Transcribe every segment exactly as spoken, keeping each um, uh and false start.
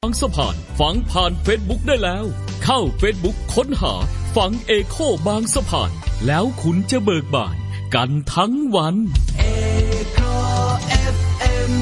างสะพานฟังผ่าน Facebook ได้แล้วเข้า Facebook ค้นหาฟังเอโคบางสะพานแล้วคุณจะเบิกบานกันทั้งวันเอโค เอฟ เอ็ม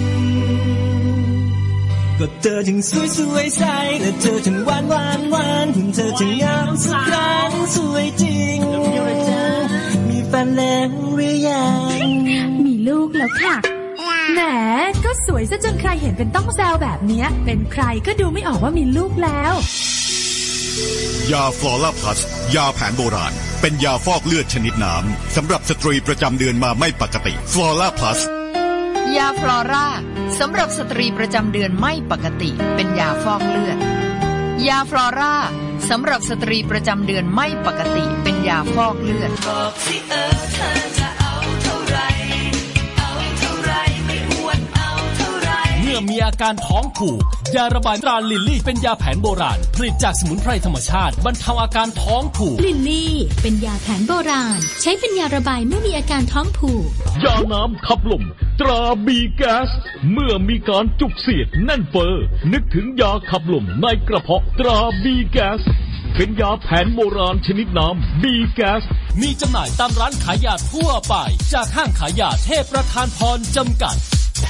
ก็เธอถึงสวยสวยใสและเธอถึงหวานหวานหวานถึงเธอถึงงามสักครั้งสวยจริงมีแฟนแล้วหรือยังมีลูกแล้วค่ะแหมก็สวยซะจนใครเห็นเป็นต้องแซวแบบนี้เป็นใครก็ดูไม่ออกว่ามีลูกแล้วยาฟลอร่าพลัสยาแผนโบราณเป็นยาฟอกเลือดชนิดน้ำสำหรับสตรีประจำเดือนมาไม่ปกติฟลอร่าพลัสยาฟลอร่าสำหรับสตรีประจำเดือนไม่ปกติเป็นยาฟอกเลือดยาฟลอร่าสำหรับสตรีประจำเดือนไม่ปกติเป็นยาฟอกเลือดบอกสิเออเธอจะเอาเท่าไรเอาเท่าไรไม่อ้วนเอาเท่าไรเมื่อมีอาการท้องผูกยาระบายตราลิลลี่เป็นยาแผนโบราณผลิตจากสมุนไพรธรรมชาติบรรเทาอาการท้องผูกลิลลี่เป็นยาแผนโบราณใช้เป็นยาระบายเมื่อมีอาการท้องผูกยาน้ำขับลมตราบีแก๊สเมื่อมีการจุกเสียดแน่นเฟ้อนึกถึงยาขับลมในกระเพาะตราบีแก๊สเป็นยาแผนโบราณชนิดน้ำบีแก๊สมีจำหน่ายตามร้านขายยาทั่วไปจากห้างขายยาเทพประธานพรจำกัด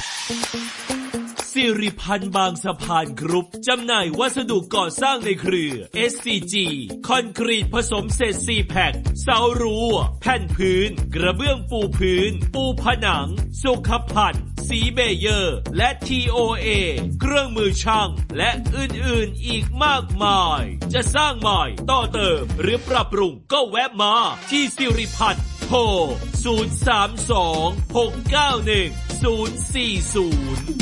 สิริพันธ์บางสะพานกรุ๊ปจำหน่ายวัสดุก่อสร้างในเครือ เอส ซี จี คอนกรีตผสมเศษซีแพคเสารั้วแผ่นพื้นกระเบื้องปูพื้นปูผนังสุขภัณฑ์สีเบเยอร์และ ที โอ เอ เครื่องมือช่างและอื่นๆอีกมากมายจะสร้างใหม่ต่อเติมหรือปรับปรุงก็แวะมาที่สิริพันธ์โทรศูนย์ สาม สอง หก เก้า หนึ่ง ศูนย์ สี่ ศูนย์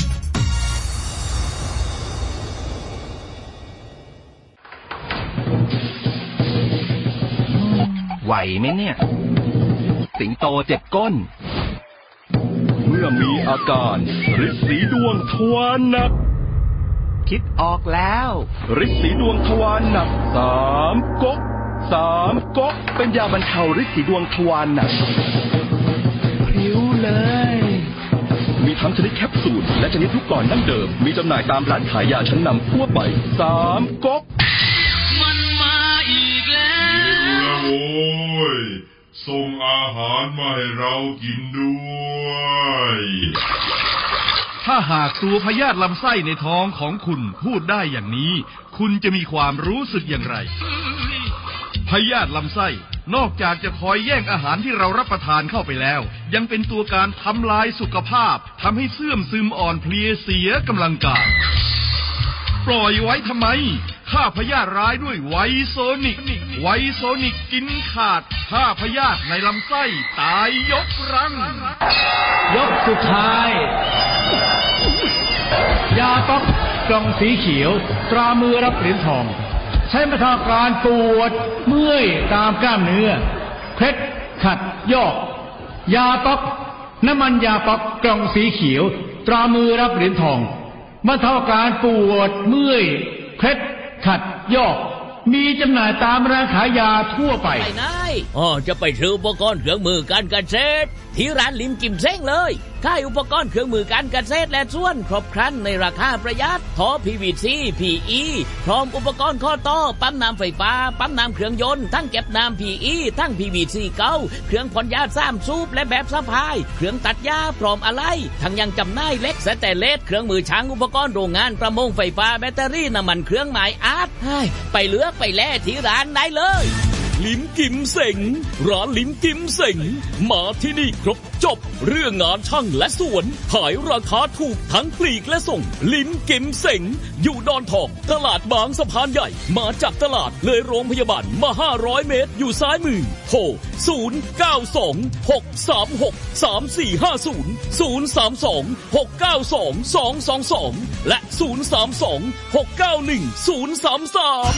ไหวไหมเนี่ยสิงโตเจ็บก้นเมื่อมีอาการฤทธิ์สีดวงทวารหนักคิดออกแล้วฤทธิ์สีดวงทวารหนักสามก๊กสามก๊กเป็นยาบรรเทาฤทธิ์สีดวงทวารหนักพริ้วเลยมีทั้งชนิดแคปซูลและชนิดลูกกลอนดั้งเดิมมีจำหน่ายตามร้านขายยาชั้นนำทั่วไปสามก๊กมันมาอีกแล้วโอ้ยส่งอาหารมาให้เรากินด้วยถ้าหากตัวพยาธิลำไส้ในท้องของคุณพูดได้อย่างนี้คุณจะมีความรู้สึกอย่างไรพยาธิลำไส้นอกจากจะคอยแย่งอาหารที่เรารับประทานเข้าไปแล้วยังเป็นตัวการทำลายสุขภาพทำให้เสื่อมซึมอ่อนเพลียเสียกำลังกายปล่อยไว้ทำไมฆ่าพยาธิร้ายด้วยไวโซนิกไวโซนิกกินขาดฆ่าพยาธิในลำไส้ตายยกรังยกสุดท้ายยาป๊อกกล่องสีเขียวตรามือรับเหรียญทองใช้บรรเทาอาการปวดเมื่อยตามกล้ามเนื้อเคล็ดขัดยอกยาป๊อกน้ำมันยาป๊อกกล่องสีเขียวตรามือรับเหรียญทองบรรเทาอาการปวดเมื่อยเคล็ดขัดยอกมีจำหน่ายตามร้านขายยาทั่วไปไปไหนอ๋อจะไปซื้ออุปกรณ์เครื่องมือการเกษตรที่ร้านลิมกิมเซ้งเลยขายอุปกรณ์เครื่องมือการเกษตรและส่วนครบครันในราคาประหยัดท่อ พี วี ซี พี อี พร้อมอุปกรณ์ข้อต่อปั๊มน้ำไฟฟ้าปั๊มน้ำเครื่องยนต์ทั้งเก็บน้ำ พี อี ทั้ง พี วี ซี เก่าเครื่องพ่นยาสามสูบและแบบสะพายเครื่องตัดหญ้าพร้อมอะไหล่ทั้งยังจำหน่ายเหล็กสแตนเลสเครื่องมือช่างอุปกรณ์โรงงานประมงไฟฟ้าแบตเตอรี่น้ำมันเครื่องหมายอาร์ตไปเลือกไปแล่ที่ร้านได้เลยลิมกิมเสงร้านลิมกิมเสงมาที่นี่ครบจบเรื่องงานช่างและสวนขายราคาถูกทั้งปลีกและส่งลิมกิมเสงอยู่ดอนทองตลาดบางสะพานใหญ่มาจากตลาดเลยโรงพยาบาลมาห้าร้อยเมตรอยู่ซ้ายมือโทรศูนย์ เก้า สอง หก สาม หก สาม สี่ ห้า ศูนย์ ศูนย์ สาม สอง หก เก้า สอง สอง สอง สองและศูนย์ สาม สอง หก เก้า หนึ่ง ศูนย์ สาม สาม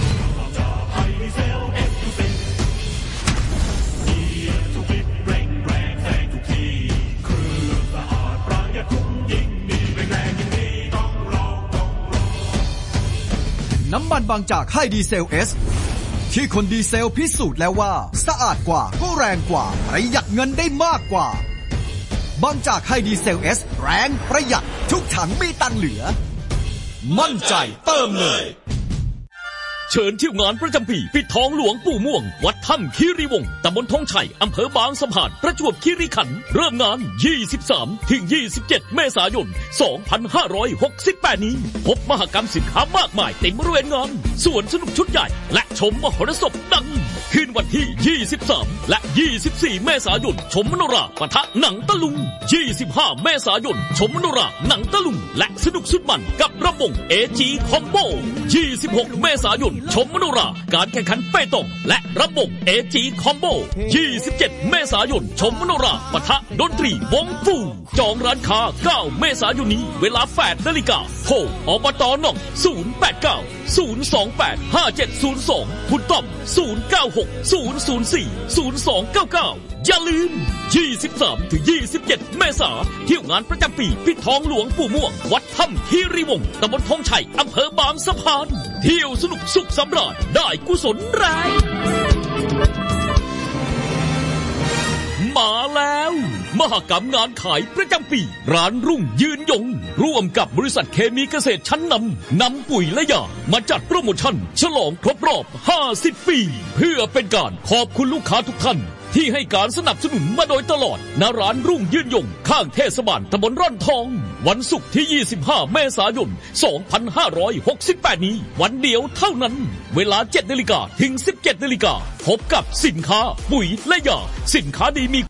น้ำมันบางจากไฮดีเซลเอสที่คนดีเซลพิสูจน์แล้วว่าสะอาดกว่าก็แรงกว่าประหยัดเงินได้มากกว่าบางจากไฮดีเซลเอสแรงประหยัดทุกถังมีตังเหลือมั่นใจเติมเลยเชิญเที่ยวงานประจำปีปิดทองหลวงปู่ม่วงวัดถ้ำคีรีวงศ์ตำบลทองชัยอำเภอบางสะพานประจวบคีรีขันธ์เริ่มงานยี่สิบสามถึงยี่สิบเจ็ดเมษายนสองพันห้าร้อยหกสิบแปดนี้พบมหกรรมสินค้ามากมายเต็มบริเวณงานสวนสนุกชุดใหญ่และชมมหรสพดังคืนวันที่ยี่สิบสามและยี่สิบสี่เมษายนชมมโนราปะทะหนังตะลุงยี่สิบห้าเมษายนชมมโนราหนังตะลุงและสนุกสุดมันกับระบบ เอ จี คอมโบยี่สิบหกเมษายนชมมโนราการแข่งขันเปตองและระบบ เอ จี คอมโบยี่สิบเจ็ดเมษายนชมมโนราปะทะดนตรีวงฟูจองร้านค้าเก้าเมษายนนี้เวลาแปดนาฬิกาโทรอบต.หนองศูนย์ แปด เก้า ศูนย์ สอง แปด ห้า เจ็ด ศูนย์ สองคุณต้อมศูนย์ เก้า หก ศูนย์ ศูนย์ สี่ ศูนย์ สอง เก้า เก้าอย่าลืมยี่สิบสามถึงยี่สิบเจ็ดเมษายนเที่ยวงานประจำปีปิดทองหลวงปู่ม่วงวัดถ้ำคีรีวงศ์ตำบลทองชัยอำเภอบางสะพานเที่ยวสนุกสุขสำราญได้กุศลแรงมาแล้วมหกรรมงานขายประจำปีร้านรุ่งยืนยงร่วมกับบริษัทเคมีเกษตรชั้นนำนำปุ๋ยและยามาจัดโปรโมชั่นฉลองครบรอบห้าสิบปีเพื่อเป็นการขอบคุณลูกค้าทุกท่านที่ให้การสนับสนุนมาโดยตลอดณร้านรุ่งยืนยงข้างเทศบาลตำบลร่อนทองวันศุกร์ที่ยี่สิบห้าเมษายนสองพันห้าร้อยหกสิบแปดนี้วันเดียวเท่านั้นเวลาเจ็ดนาฬิกาถึงสิบเจ็ดนาฬิกาพบกับสินค้าปุ๋ยและยาสินค้าดีมี